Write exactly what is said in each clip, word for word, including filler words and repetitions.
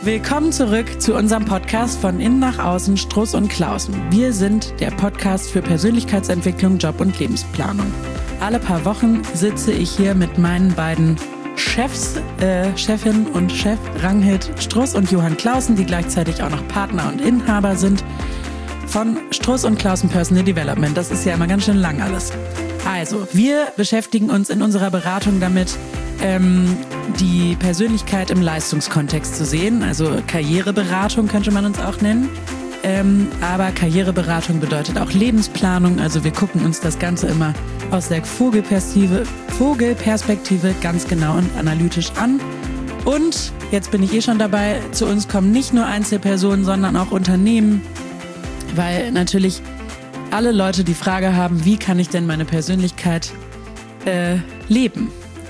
Willkommen zurück zu unserem Podcast von Innen nach Außen, Struss und Klausen. Wir sind der Podcast für Persönlichkeitsentwicklung, Job und Lebensplanung. Alle paar Wochen sitze ich hier mit meinen beiden Chefs, äh, Chefin und Chef Ranghild Struss und Johann Clausen, die gleichzeitig auch noch Partner und Inhaber sind von Struss und Clausen Personal Development. Das ist ja immer ganz schön lang alles. Also, wir beschäftigen uns in unserer Beratung damit, ähm, die Persönlichkeit im Leistungskontext zu sehen. Also Karriereberatung könnte man uns auch nennen. Ähm, aber Karriereberatung bedeutet auch Lebensplanung. Also wir gucken uns das Ganze immer aus der Vogelperspektive, Vogelperspektive ganz genau und analytisch an. Und jetzt bin ich eh schon dabei, zu uns kommen nicht nur Einzelpersonen, sondern auch Unternehmen, weil natürlich alle Leute die Frage haben, wie kann ich denn meine Persönlichkeit äh, leben?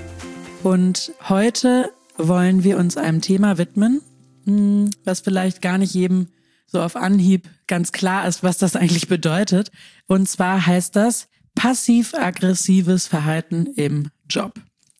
Und heute wollen wir uns einem Thema widmen, was vielleicht gar nicht jedem so auf Anhieb ganz klar ist, was das eigentlich bedeutet. Und zwar heißt das passiv-aggressives Verhalten im Job.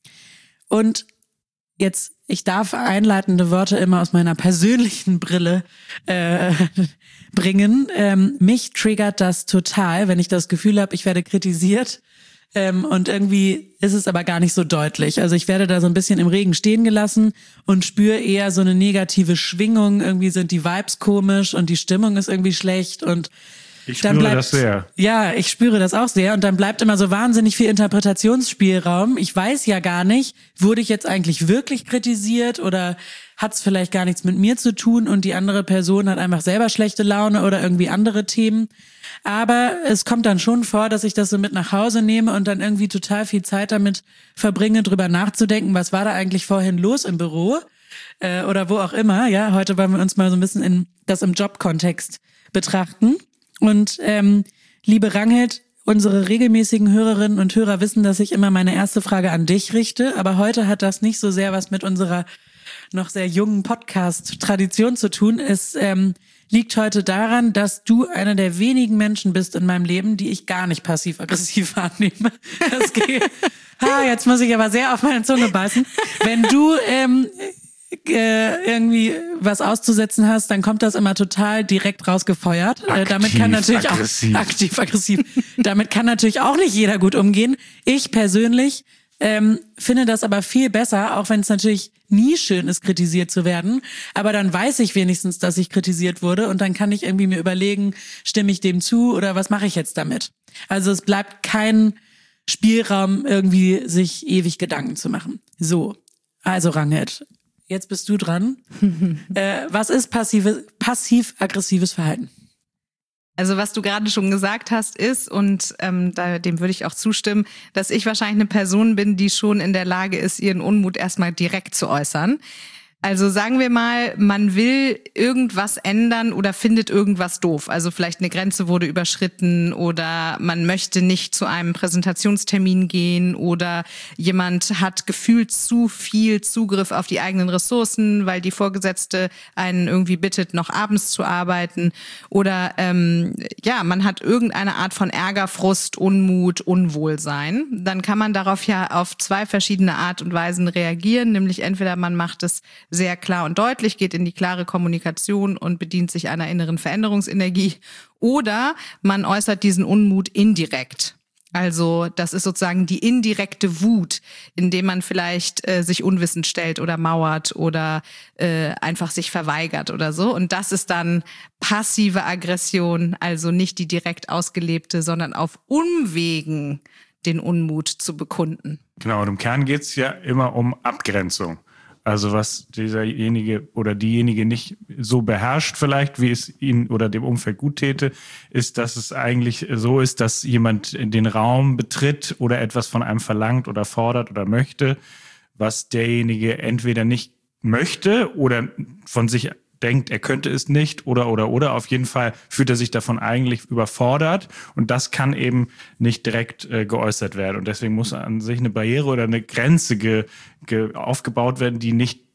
Und jetzt, ich darf einleitende Worte immer aus meiner persönlichen Brille äh, bringen. Ähm, mich triggert das total, wenn ich das Gefühl habe, ich werde kritisiert. Ähm, und irgendwie ist es aber gar nicht so deutlich. Also ich werde da so ein bisschen im Regen stehen gelassen und spüre eher so eine negative Schwingung. Irgendwie sind die Vibes komisch und die Stimmung ist irgendwie schlecht und ich dann spüre bleibt, das sehr. Ja, ich spüre das auch sehr. Und dann bleibt immer so wahnsinnig viel Interpretationsspielraum. Ich weiß ja gar nicht, wurde ich jetzt eigentlich wirklich kritisiert oder hat es vielleicht gar nichts mit mir zu tun und die andere Person hat einfach selber schlechte Laune oder irgendwie andere Themen. Aber es kommt dann schon vor, dass ich das so mit nach Hause nehme und dann irgendwie total viel Zeit damit verbringe, drüber nachzudenken, was war da eigentlich vorhin los im Büro äh, oder wo auch immer. Ja, heute wollen wir uns mal so ein bisschen in das im Jobkontext betrachten. Und ähm, liebe Ranghild, unsere regelmäßigen Hörerinnen und Hörer wissen, dass ich immer meine erste Frage an dich richte. Aber heute hat das nicht so sehr was mit unserer noch sehr jungen Podcast-Tradition zu tun. Es ähm, liegt heute daran, dass du einer der wenigen Menschen bist in meinem Leben, die ich gar nicht passiv-aggressiv wahrnehme. Das geht. Ha, jetzt muss ich aber sehr auf meine Zunge beißen. Wenn du ähm, äh, irgendwie was auszusetzen hast, dann kommt das immer total direkt rausgefeuert. Aktiv, äh, damit kann natürlich aggressiv. auch aktiv-aggressiv. Damit kann natürlich auch nicht jeder gut umgehen. Ich persönlich Ähm, finde das aber viel besser, auch wenn es natürlich nie schön ist, kritisiert zu werden. Aber dann weiß ich wenigstens, dass ich kritisiert wurde und dann kann ich irgendwie mir überlegen, stimme ich dem zu oder was mache ich jetzt damit? Also es bleibt kein Spielraum, irgendwie sich ewig Gedanken zu machen. So, also Ranghild, jetzt bist du dran. äh, was ist passive, passiv-aggressives Verhalten? Also was du gerade schon gesagt hast, ist, und ähm, da, dem würde ich auch zustimmen, dass ich wahrscheinlich eine Person bin, die schon in der Lage ist, ihren Unmut erstmal direkt zu äußern. Also sagen wir mal, man will irgendwas ändern oder findet irgendwas doof. Also vielleicht eine Grenze wurde überschritten oder man möchte nicht zu einem Präsentationstermin gehen oder jemand hat gefühlt zu viel Zugriff auf die eigenen Ressourcen, weil die Vorgesetzte einen irgendwie bittet, noch abends zu arbeiten. Oder ähm, ja, man hat irgendeine Art von Ärger, Frust, Unmut, Unwohlsein. Dann kann man darauf ja auf zwei verschiedene Art und Weisen reagieren, nämlich entweder man macht es sehr klar und deutlich, geht in die klare Kommunikation und bedient sich einer inneren Veränderungsenergie. Oder man äußert diesen Unmut indirekt. Also das ist sozusagen die indirekte Wut, indem man vielleicht äh, sich unwissend stellt oder mauert oder äh, einfach sich verweigert oder so. Und das ist dann passive Aggression, also nicht die direkt ausgelebte, sondern auf Umwegen den Unmut zu bekunden. Genau, und im Kern geht es ja immer um Abgrenzung. Also was dieserjenige oder diejenige nicht so beherrscht vielleicht, wie es ihm oder dem Umfeld gut täte, ist, dass es eigentlich so ist, dass jemand den Raum betritt oder etwas von einem verlangt oder fordert oder möchte, was derjenige entweder nicht möchte oder von sich denkt, er könnte es nicht oder, oder, oder. Auf jeden Fall fühlt er sich davon eigentlich überfordert und das kann eben nicht direkt äh, geäußert werden. Und deswegen muss an sich eine Barriere oder eine Grenze ge, ge, aufgebaut werden, die nicht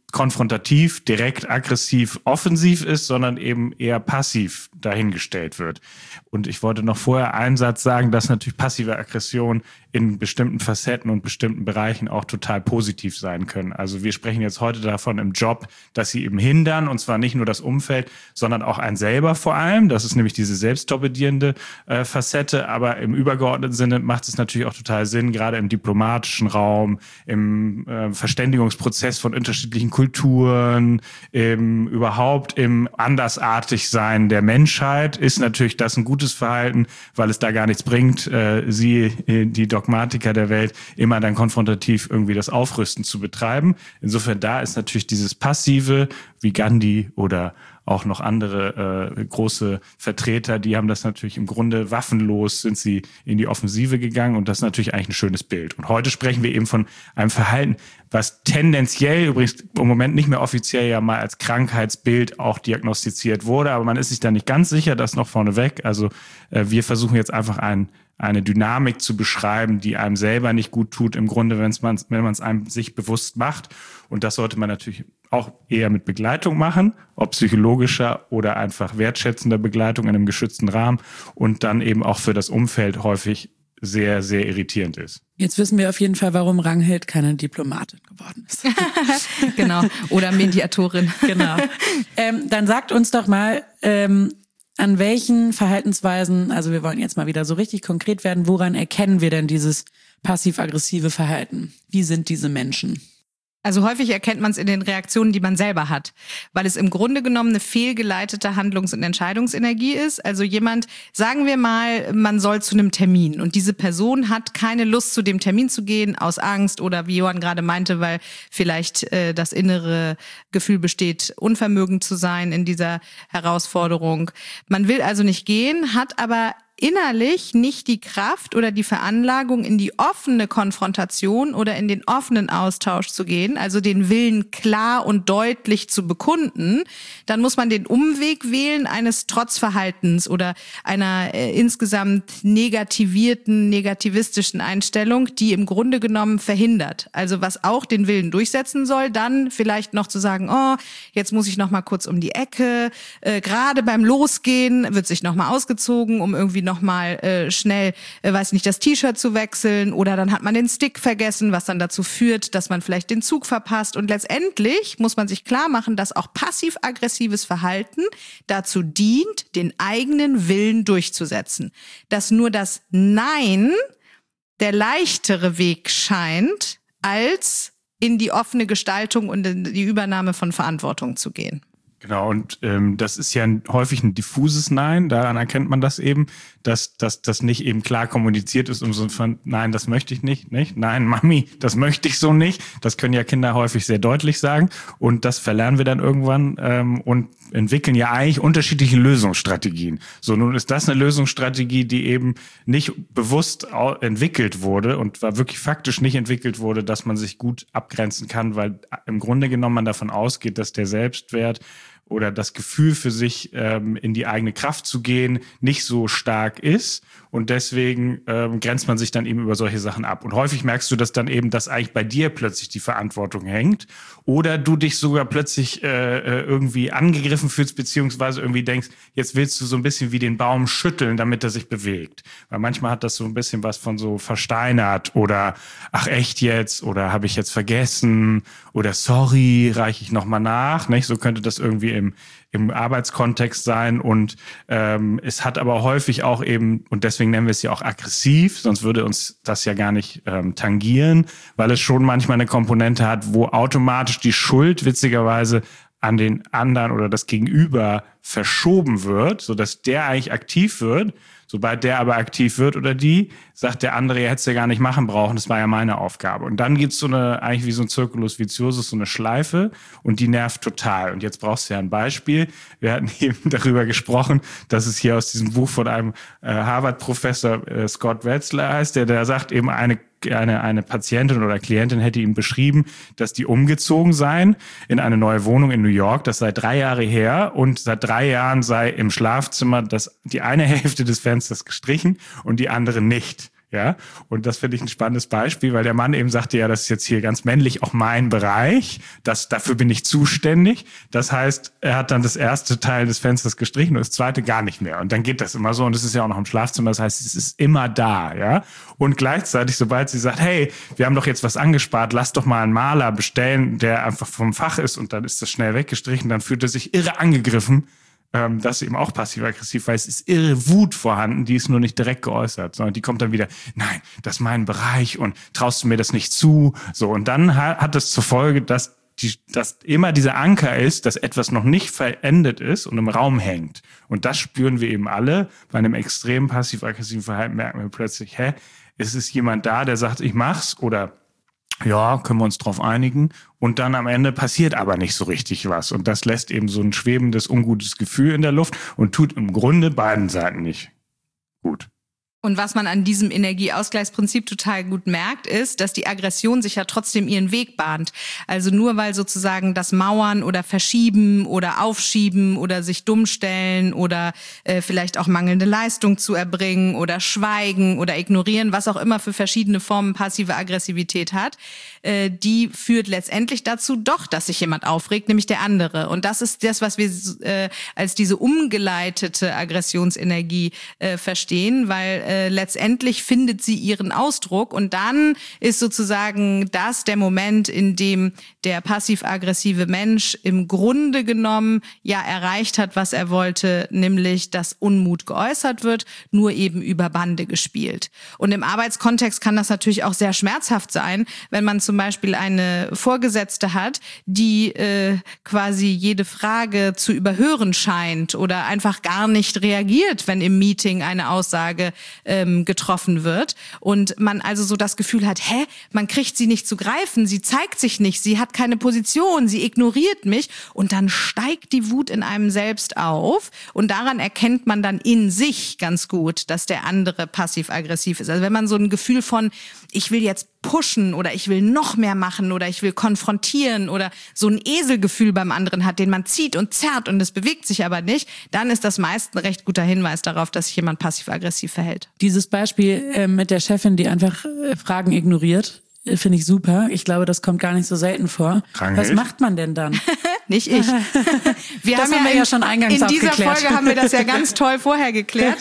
konfrontativ, direkt, aggressiv, offensiv ist, sondern eben eher passiv dahingestellt wird. Und ich wollte noch vorher einen Satz sagen, dass natürlich passive Aggression in bestimmten Facetten und bestimmten Bereichen auch total positiv sein können. Also wir sprechen jetzt heute davon im Job, dass sie eben hindern, und zwar nicht nur das Umfeld, sondern auch einen selber vor allem. Das ist nämlich diese selbsttorpedierende äh, Facette. Aber im übergeordneten Sinne macht es natürlich auch total Sinn, gerade im diplomatischen Raum, im äh, Verständigungsprozess von unterschiedlichen Kulturen, im, überhaupt im Andersartigsein der Menschheit ist natürlich das ein gutes Verhalten, weil es da gar nichts bringt, äh, sie, die Dogmatiker der Welt, immer dann konfrontativ irgendwie das Aufrüsten zu betreiben. Insofern da ist natürlich dieses Passive, wie Gandhi oder auch noch andere äh, große Vertreter, die haben das natürlich im Grunde waffenlos, sind sie in die Offensive gegangen, und das ist natürlich eigentlich ein schönes Bild. Und heute sprechen wir eben von einem Verhalten, was tendenziell übrigens im Moment nicht mehr offiziell ja mal als Krankheitsbild auch diagnostiziert wurde, aber man ist sich da nicht ganz sicher, das noch vorneweg. Also äh, wir versuchen jetzt einfach ein eine Dynamik zu beschreiben, die einem selber nicht gut tut, im Grunde, wenn's man, wenn man es einem sich bewusst macht. Und das sollte man natürlich auch eher mit Begleitung machen, ob psychologischer oder einfach wertschätzender Begleitung in einem geschützten Rahmen, und dann eben auch für das Umfeld häufig sehr, sehr irritierend ist. Jetzt wissen wir auf jeden Fall, warum Ranghild keine Diplomatin geworden ist. Genau, oder Mediatorin. Genau. Ähm, dann sagt uns doch mal, ähm, an welchen Verhaltensweisen, also wir wollen jetzt mal wieder so richtig konkret werden, woran erkennen wir denn dieses passiv-aggressive Verhalten? Wie sind diese Menschen? Also häufig erkennt man es in den Reaktionen, die man selber hat, weil es im Grunde genommen eine fehlgeleitete Handlungs- und Entscheidungsenergie ist. Also jemand, sagen wir mal, man soll zu einem Termin, und diese Person hat keine Lust, zu dem Termin zu gehen, aus Angst oder, wie Johann gerade meinte, weil vielleicht äh, das innere Gefühl besteht, unvermögend zu sein in dieser Herausforderung. Man will also nicht gehen, hat aber innerlich nicht die Kraft oder die Veranlagung, in die offene Konfrontation oder in den offenen Austausch zu gehen, also den Willen klar und deutlich zu bekunden, dann muss man den Umweg wählen eines Trotzverhaltens oder einer äh, insgesamt negativierten, negativistischen Einstellung, die im Grunde genommen verhindert. Also was auch den Willen durchsetzen soll, dann vielleicht noch zu sagen, oh, jetzt muss ich noch mal kurz um die Ecke, äh, gerade beim Losgehen wird sich noch mal ausgezogen, um irgendwie nochmal äh, schnell, äh, weiß nicht, das T-Shirt zu wechseln, oder dann hat man den Stick vergessen, was dann dazu führt, dass man vielleicht den Zug verpasst. Und letztendlich muss man sich klar machen, dass auch passiv-aggressives Verhalten dazu dient, den eigenen Willen durchzusetzen. Dass nur das Nein der leichtere Weg scheint, als in die offene Gestaltung und in die Übernahme von Verantwortung zu gehen. Genau, und ähm, das ist ja ein, häufig ein diffuses Nein, daran erkennt man das eben, dass dass das nicht eben klar kommuniziert ist, um so von, nein, das möchte ich nicht, nicht, nein, Mami, das möchte ich so nicht. Das können ja Kinder häufig sehr deutlich sagen, und das verlernen wir dann irgendwann ähm, und entwickeln ja eigentlich unterschiedliche Lösungsstrategien. So, nun ist das eine Lösungsstrategie, die eben nicht bewusst entwickelt wurde und war wirklich faktisch nicht entwickelt wurde, dass man sich gut abgrenzen kann, weil im Grunde genommen man davon ausgeht, dass der Selbstwert oder das Gefühl für sich, ähm, in die eigene Kraft zu gehen, nicht so stark ist. Und deswegen ähm, grenzt man sich dann eben über solche Sachen ab. Und häufig merkst du, dass dann eben, dass eigentlich bei dir plötzlich die Verantwortung hängt. Oder du dich sogar plötzlich äh, irgendwie angegriffen fühlst, beziehungsweise irgendwie denkst, jetzt willst du so ein bisschen wie den Baum schütteln, damit er sich bewegt. Weil manchmal hat das so ein bisschen was von so versteinert oder ach echt jetzt oder habe ich jetzt vergessen oder sorry, reiche ich nochmal nach. Nicht? So könnte das irgendwie im im Arbeitskontext sein, und ähm, es hat aber häufig auch eben, und deswegen nennen wir es ja auch aggressiv, sonst würde uns das ja gar nicht ähm, tangieren, weil es schon manchmal eine Komponente hat, wo automatisch die Schuld witzigerweise an den anderen oder das Gegenüber verschoben wird, sodass der eigentlich aktiv wird. Sobald der aber aktiv wird oder die, sagt der andere, er hätte es ja gar nicht machen brauchen, das war ja meine Aufgabe. Und dann gibt's so eine, eigentlich wie so ein Circulus viciosus, so eine Schleife, und die nervt total. Und jetzt brauchst du ja ein Beispiel. Wir hatten eben darüber gesprochen, dass es hier aus diesem Buch von einem äh, Harvard-Professor äh, Scott Wetzler heißt, der da sagt, eben eine Eine, eine Patientin oder Klientin hätte ihm beschrieben, dass die umgezogen seien in eine neue Wohnung in New York. Das sei drei Jahre her, und seit drei Jahren sei im Schlafzimmer das, die eine Hälfte des Fensters gestrichen und die andere nicht. Ja, und das finde ich ein spannendes Beispiel, weil der Mann eben sagte, ja, das ist jetzt hier ganz männlich auch mein Bereich, das, dafür bin ich zuständig. Das heißt, er hat dann das erste Teil des Fensters gestrichen und das zweite gar nicht mehr. Und dann geht das immer so und es ist ja auch noch im Schlafzimmer, das heißt, es ist immer da, ja. Und gleichzeitig, sobald sie sagt, hey, wir haben doch jetzt was angespart, lass doch mal einen Maler bestellen, der einfach vom Fach ist und dann ist das schnell weggestrichen, dann fühlt er sich irre angegriffen. Ähm, das ist eben auch passiv-aggressiv, weil es ist irre Wut vorhanden, die ist nur nicht direkt geäußert, sondern die kommt dann wieder, nein, das ist mein Bereich und traust du mir das nicht zu? So, und dann hat es zur Folge, dass, die, dass immer dieser Anker ist, dass etwas noch nicht verendet ist und im Raum hängt. Und das spüren wir eben alle. Bei einem extremen passiv-aggressiven Verhalten merken wir plötzlich, hä, es ist jemand da, der sagt, ich mach's oder ja, können wir uns drauf einigen. Und dann am Ende passiert aber nicht so richtig was. Und das lässt eben so ein schwebendes, ungutes Gefühl in der Luft und tut im Grunde beiden Seiten nicht gut. Und was man an diesem Energieausgleichsprinzip total gut merkt, ist, dass die Aggression sich ja trotzdem ihren Weg bahnt. Also nur weil sozusagen das Mauern oder Verschieben oder Aufschieben oder sich dumm stellen oder äh, vielleicht auch mangelnde Leistung zu erbringen oder Schweigen oder Ignorieren, was auch immer für verschiedene Formen passive Aggressivität hat, äh, die führt letztendlich dazu doch, dass sich jemand aufregt, nämlich der andere. Und das ist das, was wir äh, als diese umgeleitete Aggressionsenergie äh, verstehen, weil Äh, letztendlich findet sie ihren Ausdruck und dann ist sozusagen das der Moment, in dem der passiv-aggressive Mensch im Grunde genommen ja erreicht hat, was er wollte, nämlich dass Unmut geäußert wird, nur eben über Bande gespielt. Und im Arbeitskontext kann das natürlich auch sehr schmerzhaft sein, wenn man zum Beispiel eine Vorgesetzte hat, die äh, quasi jede Frage zu überhören scheint oder einfach gar nicht reagiert, wenn im Meeting eine Aussage Ähm, getroffen wird und man also so das Gefühl hat, hä, man kriegt sie nicht zu greifen, sie zeigt sich nicht, sie hat keine Position, sie ignoriert mich und dann steigt die Wut in einem selbst auf und daran erkennt man dann in sich ganz gut, dass der andere passiv-aggressiv ist. Also wenn man so ein Gefühl von, ich will jetzt pushen oder ich will noch mehr machen oder ich will konfrontieren oder so ein Eselgefühl beim anderen hat, den man zieht und zerrt und es bewegt sich aber nicht, dann ist das meist ein recht guter Hinweis darauf, dass sich jemand passiv-aggressiv verhält. Dieses Beispiel äh, mit der Chefin, die einfach äh, Fragen ignoriert, äh, finde ich super. Ich glaube, das kommt gar nicht so selten vor. Krankheit. Was macht man denn dann? Nicht ich. Wir das haben, haben ja wir ja schon eingangs in dieser abgeklärt. Folge haben wir das ja ganz toll vorher geklärt.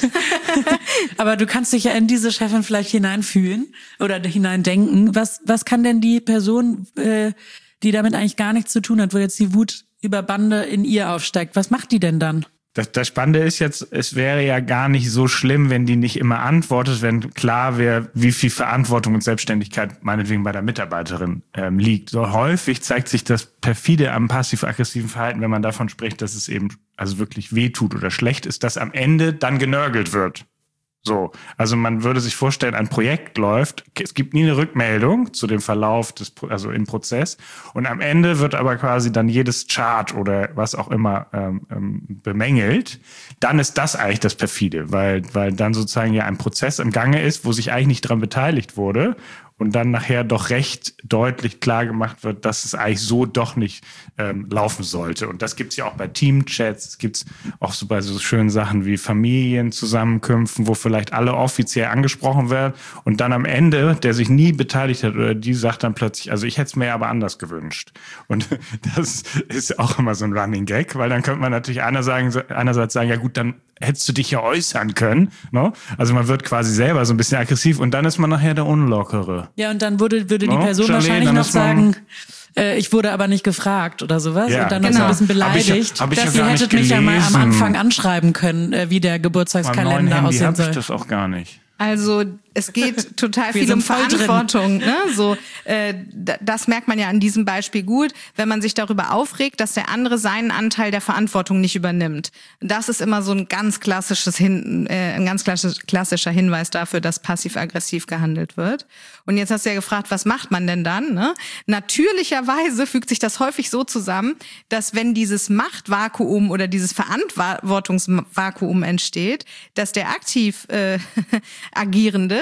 Aber du kannst dich ja in diese Chefin vielleicht hineinfühlen oder hineindenken. Was, was kann denn die Person, äh, die damit eigentlich gar nichts zu tun hat, wo jetzt die Wut über Bande in ihr aufsteigt, was macht die denn dann? Das, das Spannende ist jetzt, es wäre ja gar nicht so schlimm, wenn die nicht immer antwortet, wenn klar wäre, wie viel Verantwortung und Selbstständigkeit meinetwegen bei der Mitarbeiterin ähm, liegt. So häufig zeigt sich das perfide am passiv-aggressiven Verhalten, wenn man davon spricht, dass es eben also wirklich wehtut oder schlecht ist, dass am Ende dann genörgelt wird. So, also man würde sich vorstellen, ein Projekt läuft, es gibt nie eine Rückmeldung zu dem Verlauf des, also im Prozess und am Ende wird aber quasi dann jedes Chart oder was auch immer ähm, bemängelt. Dann ist das eigentlich das perfide, weil weil dann sozusagen ja ein Prozess im Gange ist, wo sich eigentlich nicht dran beteiligt wurde und dann nachher doch recht deutlich klar gemacht wird, dass es eigentlich so doch nicht ähm, laufen sollte. Und das gibt's ja auch bei Teamchats, es gibt's auch so bei so schönen Sachen wie Familienzusammenkünften, wo vielleicht alle offiziell angesprochen werden und dann am Ende, der sich nie beteiligt hat oder die sagt dann plötzlich, also ich hätte es mir aber anders gewünscht. Und das ist auch immer so ein Running Gag, weil dann könnte man natürlich einer sagen, einerseits sagen, ja gut, dann hättest du dich ja äußern können. Ne? Also man wird quasi selber so ein bisschen aggressiv und dann ist man nachher der Unlockere. Ja, und dann würde, würde die no? Person Charlene, wahrscheinlich noch sagen, äh, ich wurde aber nicht gefragt oder sowas. Ja, und dann noch genau. so ein bisschen beleidigt, Hab ich, hab ich dass ja ihr gar hättet nicht mich ja mal am gelesen. Anfang anschreiben können, äh, wie der Beim neuen Geburtstagskalender Handy aussehen hab ich soll. das auch gar nicht. Also es geht total Wir viel um sind voll drin. Verantwortung. Ne? So, äh, d- das merkt man ja an diesem Beispiel gut, wenn man sich darüber aufregt, dass der andere seinen Anteil der Verantwortung nicht übernimmt. Das ist immer so ein ganz klassisches Hin- äh, ein ganz klassisch, klassischer Hinweis dafür, dass passiv-aggressiv gehandelt wird. Und jetzt hast du ja gefragt, was macht man denn dann? Ne? Natürlicherweise fügt sich das häufig so zusammen, dass wenn dieses Machtvakuum oder dieses Verantwortungsvakuum entsteht, dass der aktiv äh, Agierende,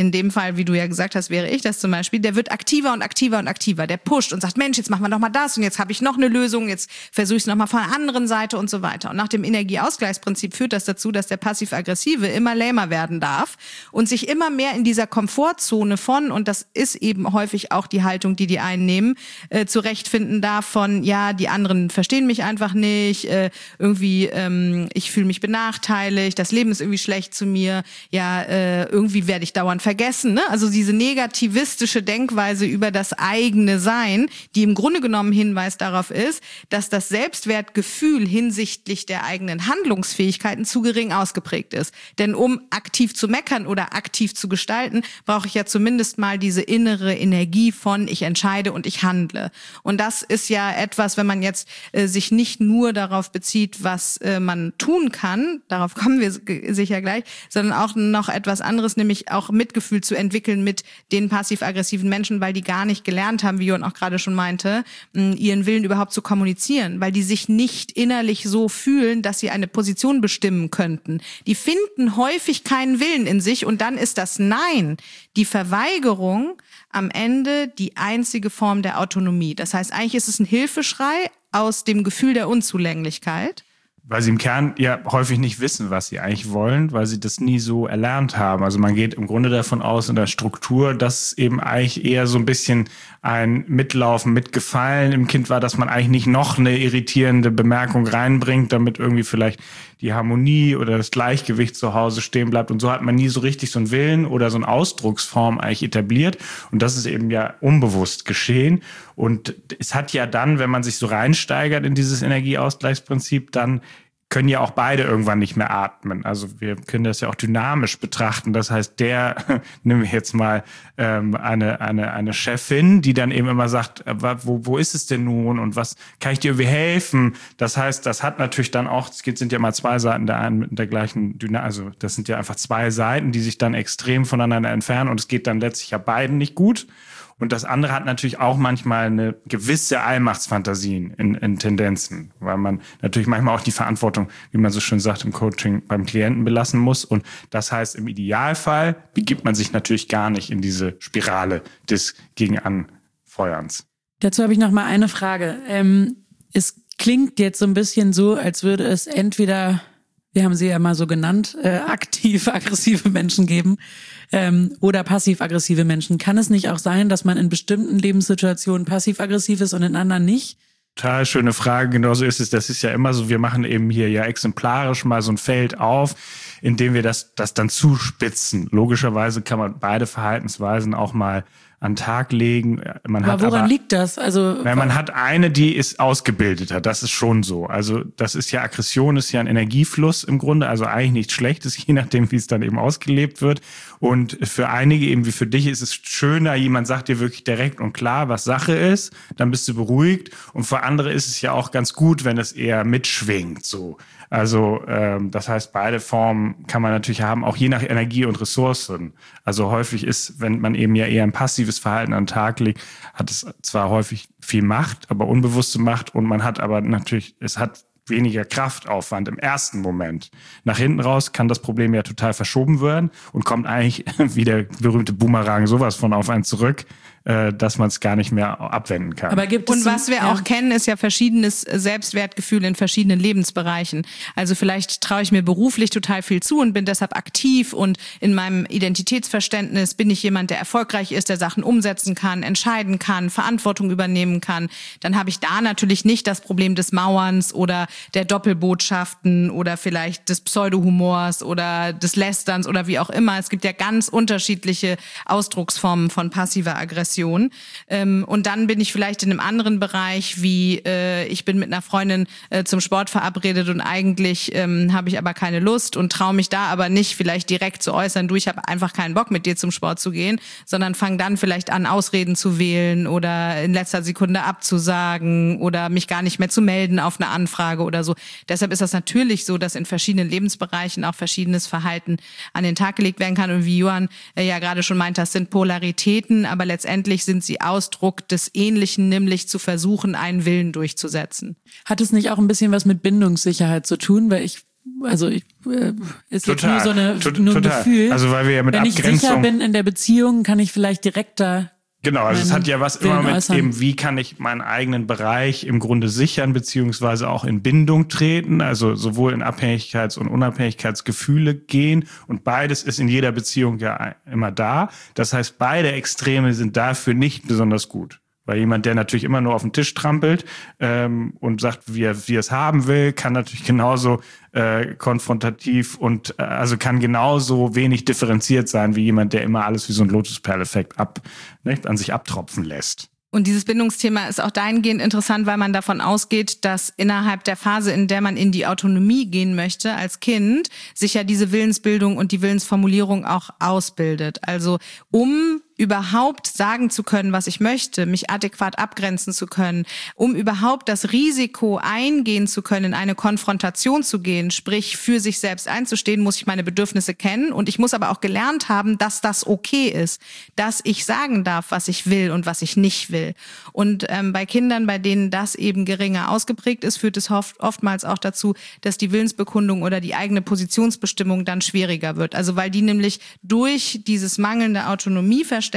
in dem Fall, wie du ja gesagt hast, wäre ich das zum Beispiel, der wird aktiver und aktiver und aktiver. Der pusht und sagt, Mensch, jetzt machen wir doch mal das und jetzt habe ich noch eine Lösung, jetzt versuche ich es nochmal von der anderen Seite und so weiter. Und nach dem Energieausgleichsprinzip führt das dazu, dass der Passiv-Aggressive immer lähmer werden darf und sich immer mehr in dieser Komfortzone von, und das ist eben häufig auch die Haltung, die die einnehmen, äh, zurechtfinden darf von, ja, die anderen verstehen mich einfach nicht, äh, irgendwie, ähm, ich fühle mich benachteiligt, das Leben ist irgendwie schlecht zu mir, ja, äh, irgendwie werde ich dauernd vergessen, ne? Also diese negativistische Denkweise über das eigene Sein, die im Grunde genommen Hinweis darauf ist, dass das Selbstwertgefühl hinsichtlich der eigenen Handlungsfähigkeiten zu gering ausgeprägt ist. Denn um aktiv zu meckern oder aktiv zu gestalten, brauche ich ja zumindest mal diese innere Energie von ich entscheide und ich handle. Und das ist ja etwas, wenn man jetzt äh, sich nicht nur darauf bezieht, was äh, man tun kann, darauf kommen wir g- sicher gleich, sondern auch noch etwas anderes, nämlich auch Mitgefühl zu entwickeln mit den passiv-aggressiven Menschen, weil die gar nicht gelernt haben, wie Jon auch gerade schon meinte, ihren Willen überhaupt zu kommunizieren, weil die sich nicht innerlich so fühlen, dass sie eine Position bestimmen könnten. Die finden häufig keinen Willen in sich und dann ist das Nein, die Verweigerung, am Ende die einzige Form der Autonomie. Das heißt, eigentlich ist es ein Hilfeschrei aus dem Gefühl der Unzulänglichkeit. Weil sie im Kern ja häufig nicht wissen, was sie eigentlich wollen, weil sie das nie so erlernt haben. Also man geht im Grunde davon aus in der Struktur, dass eben eigentlich eher so ein bisschen ein Mitlaufen, Mitgefallen im Kind war, dass man eigentlich nicht noch eine irritierende Bemerkung reinbringt, damit irgendwie vielleicht die Harmonie oder das Gleichgewicht zu Hause stehen bleibt. Und so hat man nie so richtig so einen Willen oder so eine Ausdrucksform eigentlich etabliert. Und das ist eben ja unbewusst geschehen. Und es hat ja dann, wenn man sich so reinsteigert in dieses Energieausgleichsprinzip, dann können ja auch beide irgendwann nicht mehr atmen. Also wir können das ja auch dynamisch betrachten. Das heißt, der, nehmen wir jetzt mal ähm, eine eine eine Chefin, die dann eben immer sagt, wo wo ist es denn nun und was kann ich dir irgendwie helfen? Das heißt, das hat natürlich dann auch, es sind ja mal zwei Seiten der einen mit der gleichen Dynamik. Also das sind ja einfach zwei Seiten, die sich dann extrem voneinander entfernen und es geht dann letztlich ja beiden nicht gut. Und das andere hat natürlich auch manchmal eine gewisse Allmachtsfantasien in, in Tendenzen, weil man natürlich manchmal auch die Verantwortung, wie man so schön sagt, im Coaching beim Klienten belassen muss. Und das heißt, im Idealfall begibt man sich natürlich gar nicht in diese Spirale des Gegenanfeuerns. Dazu habe ich noch mal eine Frage. Ähm, es klingt jetzt so ein bisschen so, als würde es entweder, wir haben sie ja mal so genannt, äh, aktiv-aggressive Menschen geben ähm, oder passiv-aggressive Menschen. Kann es nicht auch sein, dass man in bestimmten Lebenssituationen passiv-aggressiv ist und in anderen nicht? Total schöne Frage, genauso ist es. Das ist ja immer so, wir machen eben hier ja exemplarisch mal so ein Feld auf, in dem wir das, das dann zuspitzen. Logischerweise kann man beide Verhaltensweisen auch mal an den Tag legen. Man aber hat woran aber, liegt das? Also na, man hat eine, die ist ausgebildeter, das ist schon so. Also das ist ja, Aggression ist ja ein Energiefluss im Grunde, also eigentlich nichts Schlechtes, je nachdem, wie es dann eben ausgelebt wird. Und für einige, eben wie für dich, ist es schöner, jemand sagt dir wirklich direkt und klar, was Sache ist, dann bist du beruhigt. Und für andere ist es ja auch ganz gut, wenn es eher mitschwingt, so. Also ähm, das heißt, beide Formen kann man natürlich haben, auch je nach Energie und Ressourcen. Also häufig ist, wenn man eben ja eher ein passives Verhalten an den Tag legt, hat es zwar häufig viel Macht, aber unbewusste Macht und man hat aber natürlich, es hat weniger Kraftaufwand im ersten Moment. Nach hinten raus kann das Problem ja total verschoben werden und kommt eigentlich wie der berühmte Boomerang sowas von auf einen zurück, äh, dass man es gar nicht mehr abwenden kann. Aber gibt es und so, was wir ja. auch kennen, ist ja verschiedenes Selbstwertgefühl in verschiedenen Lebensbereichen. Also vielleicht traue ich mir beruflich total viel zu und bin deshalb aktiv und in meinem Identitätsverständnis bin ich jemand, der erfolgreich ist, der Sachen umsetzen kann, entscheiden kann, Verantwortung übernehmen kann. Dann habe ich da natürlich nicht das Problem des Mauerns oder der Doppelbotschaften oder vielleicht des Pseudohumors oder des Lästerns oder wie auch immer. Es gibt ja ganz unterschiedliche Ausdrucksformen von passiver Aggression. Ähm, und dann bin ich vielleicht in einem anderen Bereich, wie äh, ich bin mit einer Freundin äh, zum Sport verabredet und eigentlich ähm, habe ich aber keine Lust und traue mich da aber nicht vielleicht direkt zu äußern, du, ich habe einfach keinen Bock mit dir zum Sport zu gehen, sondern fange dann vielleicht an, Ausreden zu wählen oder in letzter Sekunde abzusagen oder mich gar nicht mehr zu melden auf eine Anfrage oder so. Deshalb ist das natürlich so, dass in verschiedenen Lebensbereichen auch verschiedenes Verhalten an den Tag gelegt werden kann und wie Johann äh, ja gerade schon meint, das sind Polaritäten, aber letztendlich sind sie Ausdruck des Ähnlichen, nämlich zu versuchen, einen Willen durchzusetzen. Hat es nicht auch ein bisschen was mit Bindungssicherheit zu tun? Weil ich Also ich, äh, ist Total. jetzt nur so eine, Tot- nur ein total. Gefühl. Also weil wir ja mit Wenn ich Abgrenzung sicher bin in der Beziehung, kann ich vielleicht direkter. Genau, also es hat ja was immer mit äußern. eben, wie kann ich meinen eigenen Bereich im Grunde sichern, beziehungsweise auch in Bindung treten, also sowohl in Abhängigkeits- und Unabhängigkeitsgefühle gehen, und beides ist in jeder Beziehung ja immer da. Das heißt, beide Extreme sind dafür nicht besonders gut. Weil jemand, der natürlich immer nur auf den Tisch trampelt ähm, und sagt, wie er, wie er es haben will, kann natürlich genauso äh, konfrontativ und äh, also kann genauso wenig differenziert sein wie jemand, der immer alles wie so ein Lotusperleffekt ab, ne, an sich abtropfen lässt. Und dieses Bindungsthema ist auch dahingehend interessant, weil man davon ausgeht, dass innerhalb der Phase, in der man in die Autonomie gehen möchte als Kind, sich ja diese Willensbildung und die Willensformulierung auch ausbildet. Also um überhaupt sagen zu können, was ich möchte, mich adäquat abgrenzen zu können, um überhaupt das Risiko eingehen zu können, in eine Konfrontation zu gehen, sprich für sich selbst einzustehen, muss ich meine Bedürfnisse kennen, und ich muss aber auch gelernt haben, dass das okay ist, dass ich sagen darf, was ich will und was ich nicht will. Und ähm, bei Kindern, bei denen das eben geringer ausgeprägt ist, führt es oft, oftmals auch dazu, dass die Willensbekundung oder die eigene Positionsbestimmung dann schwieriger wird. Also weil die nämlich durch dieses mangelnde Autonomieverständnis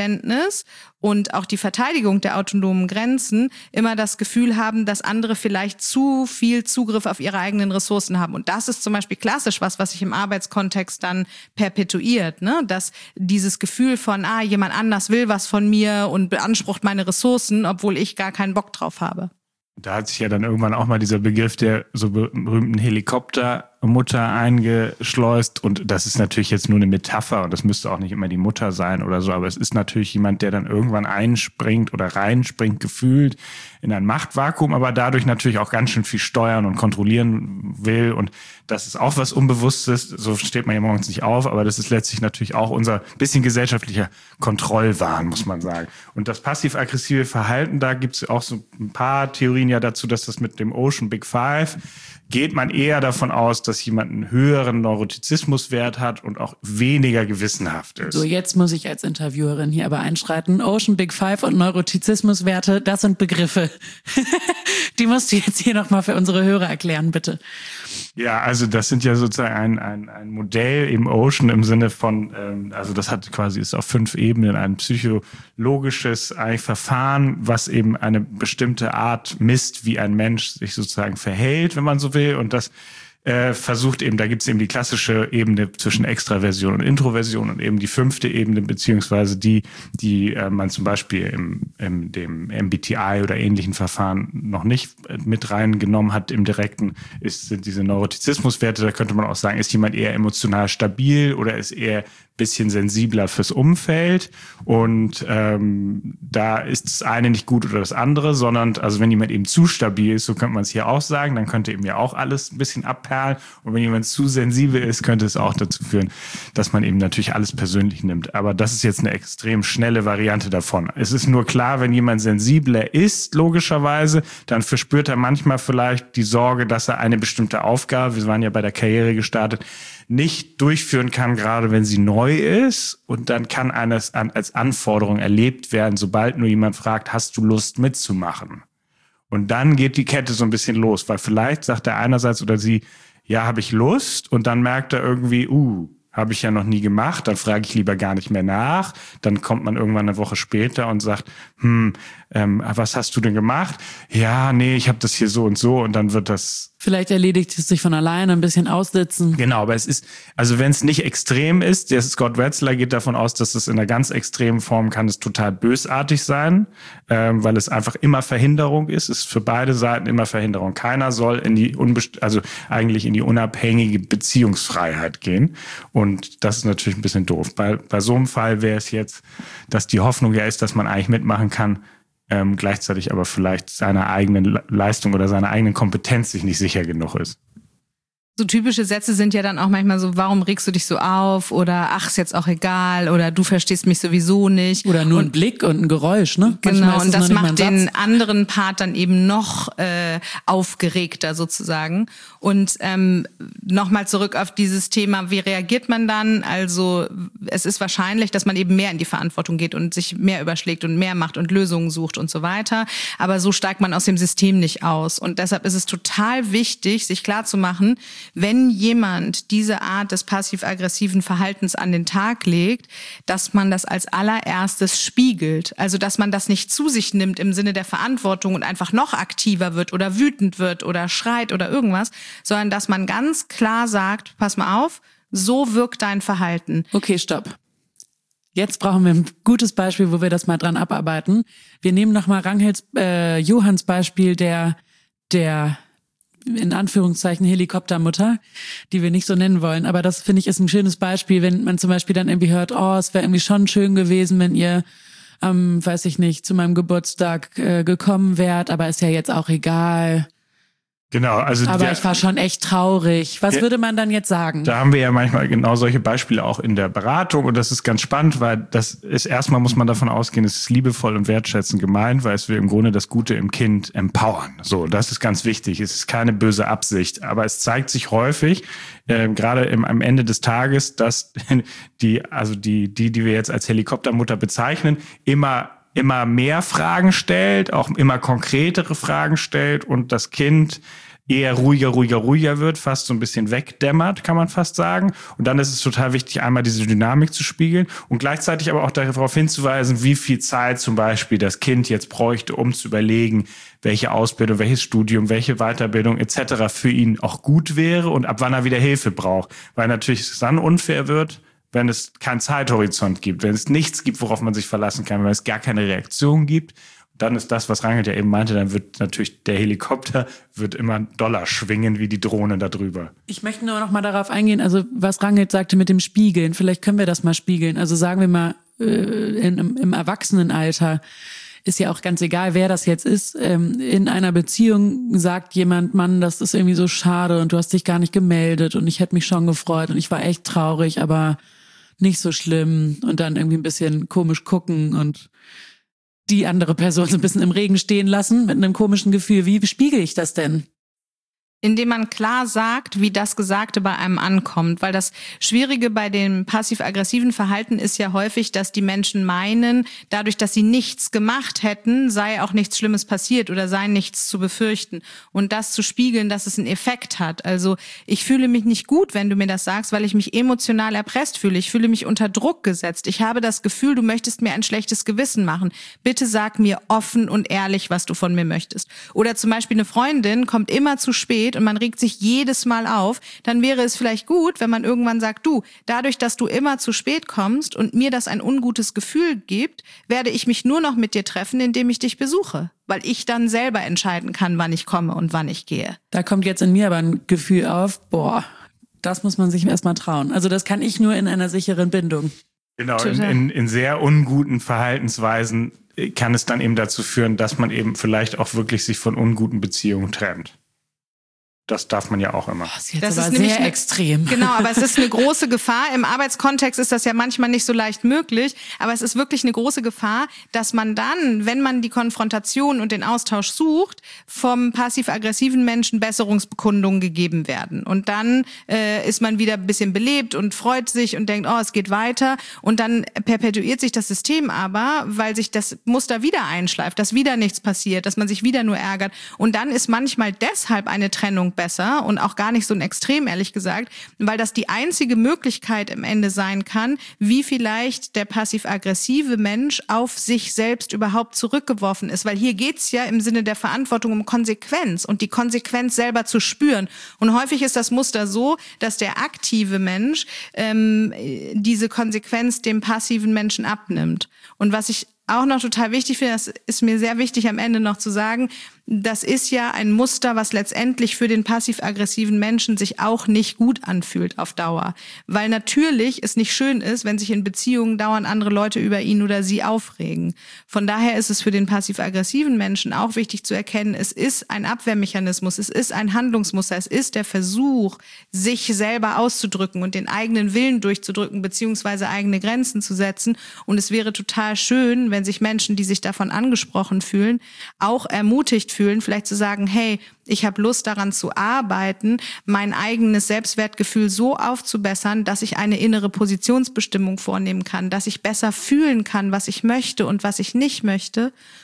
und auch die Verteidigung der autonomen Grenzen immer das Gefühl haben, dass andere vielleicht zu viel Zugriff auf ihre eigenen Ressourcen haben. Und das ist zum Beispiel klassisch was, was sich im Arbeitskontext dann perpetuiert, ne? Dass dieses Gefühl von, ah, jemand anders will was von mir und beansprucht meine Ressourcen, obwohl ich gar keinen Bock drauf habe. Da hat sich ja dann irgendwann auch mal dieser Begriff der so berühmten Helikoptermutter eingeschleust. Und das ist natürlich jetzt nur eine Metapher und das müsste auch nicht immer die Mutter sein oder so. Aber es ist natürlich jemand, der dann irgendwann einspringt oder reinspringt, gefühlt in ein Machtvakuum, aber dadurch natürlich auch ganz schön viel steuern und kontrollieren will. Und das ist auch was Unbewusstes. So steht man ja morgens nicht auf. Aber das ist letztlich natürlich auch unser bisschen gesellschaftlicher Kontrollwahn, muss man sagen. Und das passiv-aggressive Verhalten, da gibt es auch so ein paar Theorien ja dazu, dass das mit dem Ocean Big Five geht man eher davon aus, dass jemand einen höheren Neurotizismuswert hat und auch weniger gewissenhaft ist. So, jetzt muss ich als Interviewerin hier aber einschreiten. Ocean Big Five und Neurotizismuswerte, das sind Begriffe. Die musst du jetzt hier nochmal für unsere Hörer erklären, bitte. Ja, also das sind ja sozusagen ein, ein, ein Modell im Ocean im Sinne von, ähm, also das hat quasi, ist auf fünf Ebenen ein psychologisches ein Verfahren, was eben eine bestimmte Art misst, wie ein Mensch sich sozusagen verhält, wenn man so will. Und das äh, versucht eben, da gibt es eben die klassische Ebene zwischen Extraversion und Introversion und eben die fünfte Ebene, beziehungsweise die, die äh, man zum Beispiel im, im dem M B T I oder ähnlichen Verfahren noch nicht mit reingenommen hat im direkten, ist, sind diese Neurotizismuswerte. Da könnte man auch sagen, ist jemand eher emotional stabil oder ist eher bisschen sensibler fürs Umfeld, und ähm, da ist das eine nicht gut oder das andere, sondern also wenn jemand eben zu stabil ist, so könnte man es hier auch sagen, dann könnte eben ja auch alles ein bisschen abperlen, und wenn jemand zu sensibel ist, könnte es auch dazu führen, dass man eben natürlich alles persönlich nimmt. Aber das ist jetzt eine extrem schnelle Variante davon. Es ist nur klar, wenn jemand sensibler ist, logischerweise, dann verspürt er manchmal vielleicht die Sorge, dass er eine bestimmte Aufgabe, wir waren ja bei der Karriere gestartet, nicht durchführen kann, gerade wenn sie neu ist, und dann kann eines als Anforderung erlebt werden, sobald nur jemand fragt, hast du Lust mitzumachen? Und dann geht die Kette so ein bisschen los, weil vielleicht sagt er einerseits oder sie, ja, habe ich Lust, und dann merkt er irgendwie, uh, habe ich ja noch nie gemacht, dann frage ich lieber gar nicht mehr nach. Dann kommt man irgendwann eine Woche später und sagt, hm, ähm, was hast du denn gemacht? Ja, nee, ich habe das hier so und so, und dann wird das... Vielleicht erledigt es sich von alleine, ein bisschen aussitzen. Genau, aber es ist, also wenn es nicht extrem ist, der Scott Wetzler geht davon aus, dass es in einer ganz extremen Form kann es total bösartig sein, ähm, weil es einfach immer Verhinderung ist. Es ist für beide Seiten immer Verhinderung. Keiner soll in die unbest- also eigentlich in die unabhängige Beziehungsfreiheit gehen. Und das ist natürlich ein bisschen doof. Bei, bei so einem Fall wäre es jetzt, dass die Hoffnung ja ist, dass man eigentlich mitmachen kann, Ähm, gleichzeitig aber vielleicht seiner eigenen Leistung oder seiner eigenen Kompetenz sich nicht sicher genug ist. So typische Sätze sind ja dann auch manchmal so, warum regst du dich so auf? Oder ach, ist jetzt auch egal. Oder du verstehst mich sowieso nicht. Oder nur und, ein Blick und ein Geräusch, ne? Genau, und das macht den anderen Part dann eben noch äh, aufgeregter sozusagen. Und ähm, nochmal zurück auf dieses Thema, wie reagiert man dann? Also es ist wahrscheinlich, dass man eben mehr in die Verantwortung geht und sich mehr überschlägt und mehr macht und Lösungen sucht und so weiter. Aber so steigt man aus dem System nicht aus. Und deshalb ist es total wichtig, sich klarzumachen, wenn jemand diese Art des passiv-aggressiven Verhaltens an den Tag legt, dass man das als allererstes spiegelt. Also dass man das nicht zu sich nimmt im Sinne der Verantwortung und einfach noch aktiver wird oder wütend wird oder schreit oder irgendwas, sondern dass man ganz klar sagt, pass mal auf, so wirkt dein Verhalten. Okay, stopp. Jetzt brauchen wir ein gutes Beispiel, wo wir das mal dran abarbeiten. Wir nehmen nochmal Ranghilds, äh, Johanns Beispiel der, der, in Anführungszeichen, Helikoptermutter, die wir nicht so nennen wollen. Aber das, finde ich, ist ein schönes Beispiel, wenn man zum Beispiel dann irgendwie hört, oh, es wäre irgendwie schon schön gewesen, wenn ihr, ähm, weiß ich nicht, zu meinem Geburtstag äh, gekommen wärt, aber ist ja jetzt auch egal. Genau, also aber der, ich war schon echt traurig. Was der, würde man dann jetzt sagen? Da haben wir ja manchmal genau solche Beispiele auch in der Beratung und das ist ganz spannend, weil das ist erstmal muss man davon ausgehen, es ist liebevoll und wertschätzend gemeint, weil es will im Grunde das Gute im Kind empowern. So, das ist ganz wichtig. Es ist keine böse Absicht, aber es zeigt sich häufig, äh, gerade im, am Ende des Tages, dass die, also die, die, die wir jetzt als Helikoptermutter bezeichnen, immer immer mehr Fragen stellt, auch immer konkretere Fragen stellt und das Kind eher ruhiger, ruhiger, ruhiger wird, fast so ein bisschen wegdämmert, kann man fast sagen. Und dann ist es total wichtig, einmal diese Dynamik zu spiegeln und gleichzeitig aber auch darauf hinzuweisen, wie viel Zeit zum Beispiel das Kind jetzt bräuchte, um zu überlegen, welche Ausbildung, welches Studium, welche Weiterbildung et cetera für ihn auch gut wäre und ab wann er wieder Hilfe braucht. Weil natürlich es dann unfair wird, wenn es keinen Zeithorizont gibt, wenn es nichts gibt, worauf man sich verlassen kann, wenn es gar keine Reaktion gibt, dann ist das, was Rangheld ja eben meinte, dann wird natürlich der Helikopter wird immer doller schwingen wie die Drohne da drüber. Ich möchte nur noch mal darauf eingehen, also was Rangheld sagte mit dem Spiegeln, vielleicht können wir das mal spiegeln, also sagen wir mal äh, in, im, im Erwachsenenalter, ist ja auch ganz egal, wer das jetzt ist, ähm, in einer Beziehung sagt jemand, Mann, das ist irgendwie so schade und du hast dich gar nicht gemeldet und ich hätte mich schon gefreut und ich war echt traurig, aber nicht so schlimm und dann irgendwie ein bisschen komisch gucken und die andere Person so ein bisschen im Regen stehen lassen mit einem komischen Gefühl. Wie spiegel ich das denn? Indem man klar sagt, wie das Gesagte bei einem ankommt. Weil das Schwierige bei dem passiv-aggressiven Verhalten ist ja häufig, dass die Menschen meinen, dadurch, dass sie nichts gemacht hätten, sei auch nichts Schlimmes passiert oder sei nichts zu befürchten. Und das zu spiegeln, dass es einen Effekt hat. Also ich fühle mich nicht gut, wenn du mir das sagst, weil ich mich emotional erpresst fühle. Ich fühle mich unter Druck gesetzt. Ich habe das Gefühl, du möchtest mir ein schlechtes Gewissen machen. Bitte sag mir offen und ehrlich, was du von mir möchtest. Oder zum Beispiel eine Freundin kommt immer zu spät und man regt sich jedes Mal auf, dann wäre es vielleicht gut, wenn man irgendwann sagt, du, dadurch, dass du immer zu spät kommst und mir das ein ungutes Gefühl gibt, werde ich mich nur noch mit dir treffen, indem ich dich besuche, weil ich dann selber entscheiden kann, wann ich komme und wann ich gehe. Da kommt jetzt in mir aber ein Gefühl auf, boah, das muss man sich erstmal trauen. Also das kann ich nur in einer sicheren Bindung. Genau, in, in, in sehr unguten Verhaltensweisen kann es dann eben dazu führen, dass man eben vielleicht auch wirklich sich von unguten Beziehungen trennt. Das darf man ja auch immer. Oh, das, das ist nämlich sehr eine, extrem. Genau, aber es ist eine große Gefahr. Im Arbeitskontext ist das ja manchmal nicht so leicht möglich, aber es ist wirklich eine große Gefahr, dass man dann, wenn man die Konfrontation und den Austausch sucht, vom passiv-aggressiven Menschen Besserungsbekundungen gegeben werden. Und dann äh, ist man wieder ein bisschen belebt und freut sich und denkt, oh, es geht weiter. Und dann perpetuiert sich das System aber, weil sich das Muster wieder einschleift, dass wieder nichts passiert, dass man sich wieder nur ärgert. Und dann ist manchmal deshalb eine Trennung besser und auch gar nicht so ein Extrem, ehrlich gesagt, weil das die einzige Möglichkeit im Ende sein kann, wie vielleicht der passiv-aggressive Mensch auf sich selbst überhaupt zurückgeworfen ist. Weil hier geht's ja im Sinne der Verantwortung um Konsequenz und die Konsequenz selber zu spüren. Und häufig ist das Muster so, dass der aktive Mensch ähm, diese Konsequenz dem passiven Menschen abnimmt. Und was ich auch noch total wichtig finde, das ist mir sehr wichtig am Ende noch zu sagen, das ist ja ein Muster, was letztendlich für den passiv-aggressiven Menschen sich auch nicht gut anfühlt auf Dauer. Weil natürlich es nicht schön ist, wenn sich in Beziehungen dauernd andere Leute über ihn oder sie aufregen. Von daher ist es für den passiv-aggressiven Menschen auch wichtig zu erkennen, es ist ein Abwehrmechanismus, es ist ein Handlungsmuster, es ist der Versuch, sich selber auszudrücken und den eigenen Willen durchzudrücken, beziehungsweise eigene Grenzen zu setzen. Und es wäre total schön, wenn sich Menschen, die sich davon angesprochen fühlen, auch ermutigt fühlen, vielleicht zu sagen, hey, ich habe Lust daran zu arbeiten, mein eigenes Selbstwertgefühl so aufzubessern, dass ich eine innere Positionsbestimmung vornehmen kann, dass ich besser fühlen kann, was ich möchte und was ich nicht möchte.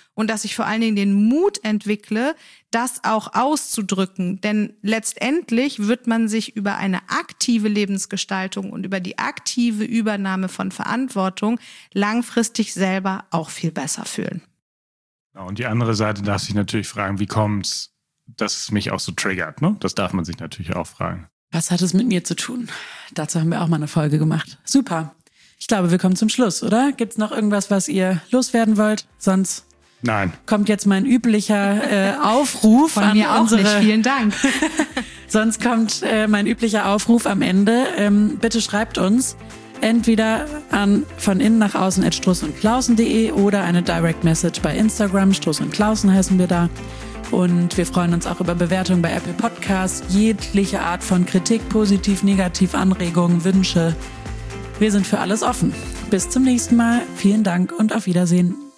und dass ich vor allen Dingen den Mut entwickle, das auch auszudrücken. Denn letztendlich wird man sich über eine aktive Lebensgestaltung und über die aktive Übernahme von Verantwortung langfristig selber auch viel besser fühlen. Und die andere Seite darf sich natürlich fragen, wie kommt's, dass es mich auch so triggert, ne? Das darf man sich natürlich auch fragen. Was hat es mit mir zu tun? Dazu haben wir auch mal eine Folge gemacht. Super. Ich glaube, wir kommen zum Schluss, oder? Gibt's noch irgendwas, was ihr loswerden wollt? Sonst Nein. Kommt jetzt mein üblicher äh, Aufruf Von an mir auch unsere... nicht. Vielen Dank. Sonst kommt äh, mein üblicher Aufruf am Ende. Ähm, bitte schreibt uns entweder an von innen nach außen at struss und klausen punkt de oder eine Direct Message bei Instagram. Struss und Klausen heißen wir da. Und wir freuen uns auch über Bewertungen bei Apple Podcasts. Jegliche Art von Kritik, positiv, negativ, Anregungen, Wünsche. Wir sind für alles offen. Bis zum nächsten Mal. Vielen Dank und auf Wiedersehen.